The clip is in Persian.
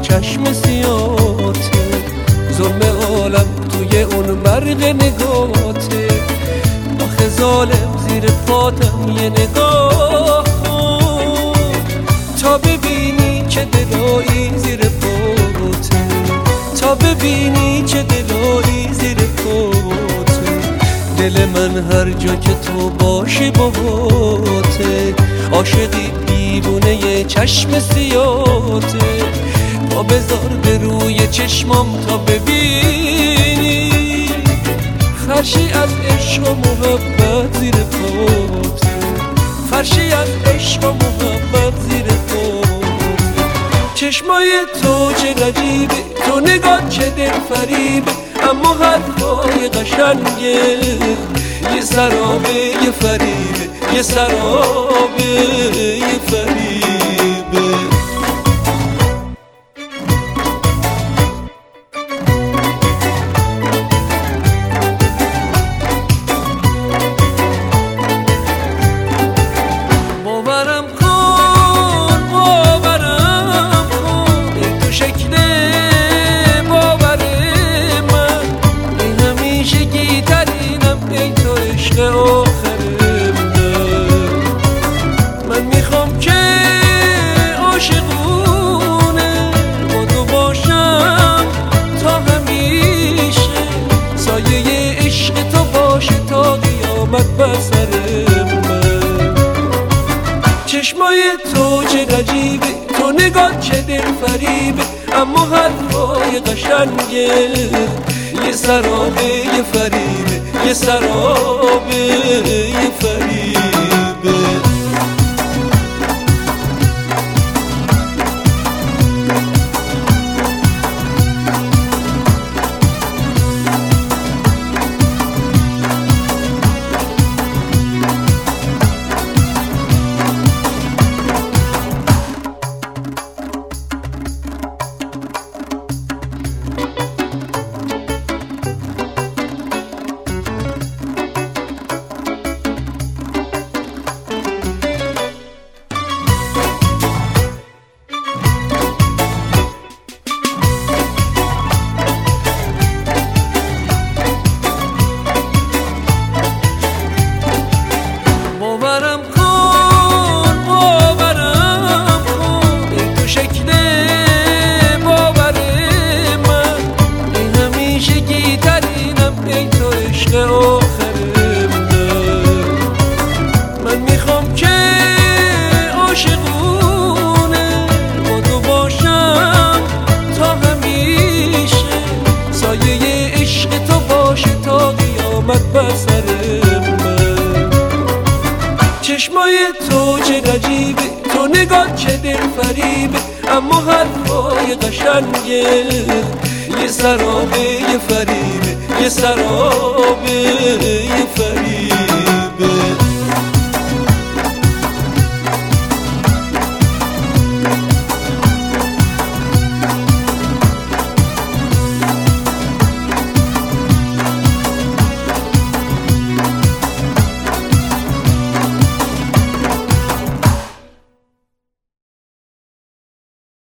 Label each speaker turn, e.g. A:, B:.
A: چشم سیاته، ظلم عالم توی اون برق نگاته. آخه ظالم زیر پاتم یه نگاه کن تا ببینی چه دلایی زیر پاته، تا ببینی چه دلایی زیر پاته. دل من هر جا که تو باشی باهاته، عاشقی دیوونه یه چشم سیاته. پا بذار به روی چشمام تا ببینی فرشی از عشق و محبت زیر پاته، فرشی از عشق و محبت زیر پاته. چشمای تو چه عجیبه، تو نگاه چه دل فریبه، اما حرفای قشنگه یه سرابه یه فریبه، یه سرابه یه فریبه. باورم کن ای تو شکل باور من، این همیشگی ترینم ای تو عشق آخر من میخوام که عاشقونه با تو باشم تا همیشه، سایه عشق تو باشه تا قیامت بر سر من. چشمای تو چه عجیبه، تو نگاه چه دل فریبه، اما حرفای قشنگه یه سرابه یه فریبه، یه سرابه یه فریبه. باورم کن ای تو شکل باور من، این همیشگی ترینم ای تو عشق آخر من میخوام که عاشقونه با تو باشم تا همیشه، سایه عشق تو باشه تا قیامت بر سر من. چشمای تو چه عجیبه، تو نگاه چه دل فریبه، اما حرفای قشنگه یه سرابه یه فریبه، یه سرابه یه فریبه.